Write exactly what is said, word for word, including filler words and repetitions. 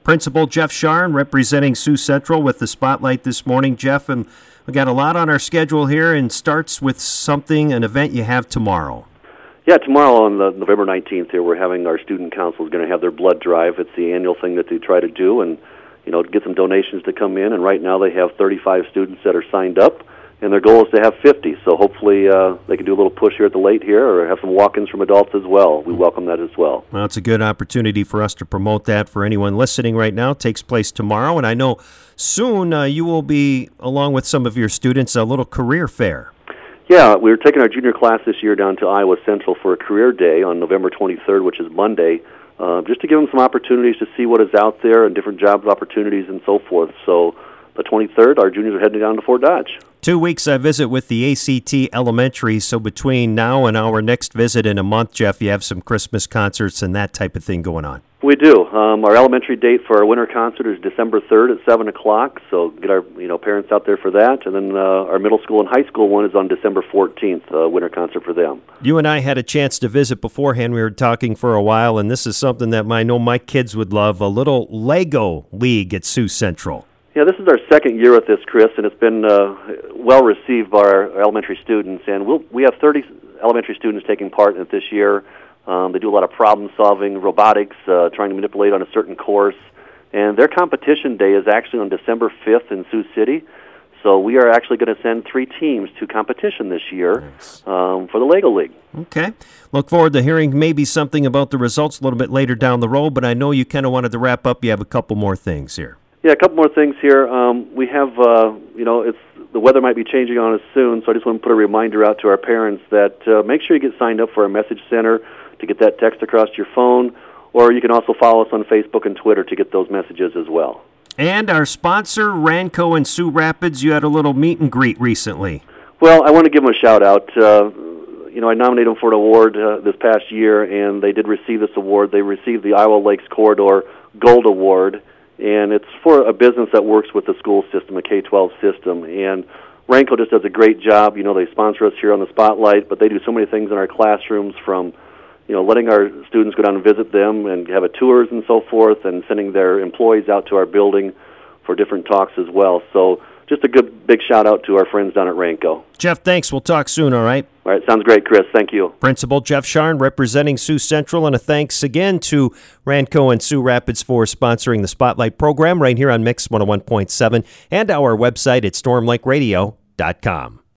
Principal Jeff Sharn representing Sioux Central with the Spotlight this morning. Jeff, and we got a lot on our schedule here, and starts with something, an event you have tomorrow. Yeah, tomorrow on the November nineteenth here, we're having our student council is going to have their blood drive. It's the annual thing that they try to do, and you know, get some donations to come in. And right now they have thirty-five students that are signed up, and their goal is to have fifty. So hopefully uh, they can do a little push here at the late here, or have some walk-ins from adults as well. We welcome that as well. Well, it's a good opportunity for us to promote that for anyone listening right now. It takes place tomorrow, and I know soon uh, you will be, along with some of your students, a little career fair. Yeah, we're taking our junior class this year down to Iowa Central for a career day on November twenty-third, which is Monday, uh, just to give them some opportunities to see what is out there and different job opportunities and so forth. So the twenty-third, our juniors are heading down to Fort Dodge. Two weeks I visit with the A C T Elementary, so between now and our next visit in a month, Jeff, you have some Christmas concerts and that type of thing going on. We do. Um, our elementary date for our winter concert is December third at seven o'clock, so get our you know parents out there for that. And then uh, our middle school and high school one is on December fourteenth, uh, winter concert for them. You and I had a chance to visit beforehand. We were talking for a while, and this is something that I know my kids would love, a little Lego League at Sioux Central. Yeah, this is our second year with this, Chris, and it's been uh, well received by our elementary students. And we'll, we have thirty elementary students taking part in it this year. Um, they do a lot of problem solving, robotics, uh, trying to manipulate on a certain course. And their competition day is actually on December fifth in Sioux City. So we are actually going to send three teams to competition this year nice. um, for the Lego League. Okay. Look forward to hearing maybe something about the results a little bit later down the road, but I know you kind of wanted to wrap up. You have a couple more things here. Yeah, a couple more things here. Um, we have, uh, you know, it's the weather might be changing on us soon, so I just want to put a reminder out to our parents that uh, make sure you get signed up for our message center to get that text across your phone, or you can also follow us on Facebook and Twitter to get those messages as well. And our sponsor, Ranco in Sioux Rapids, you had a little meet and greet recently. Well, I want to give them a shout-out. Uh, you know, I nominated them for an award uh, this past year, and they did receive this award. They received the Iowa Lakes Corridor Gold Award, and it's for a business that works with the school system, a K twelve system. And Ranco just does a great job. You know, they sponsor us here on the Spotlight, but they do so many things in our classrooms, from you know, letting our students go down and visit them and have a tours and so forth, and sending their employees out to our building for different talks as well. So just a good big shout-out to our friends down at Ranco. Jeff, thanks. We'll talk soon, all right? All right, sounds great, Chris. Thank you. Principal Jeff Sharn representing Sioux Central, and a thanks again to Ranco and Sioux Rapids for sponsoring the Spotlight program right here on Mix one oh one point seven and our website at storm lake radio dot com.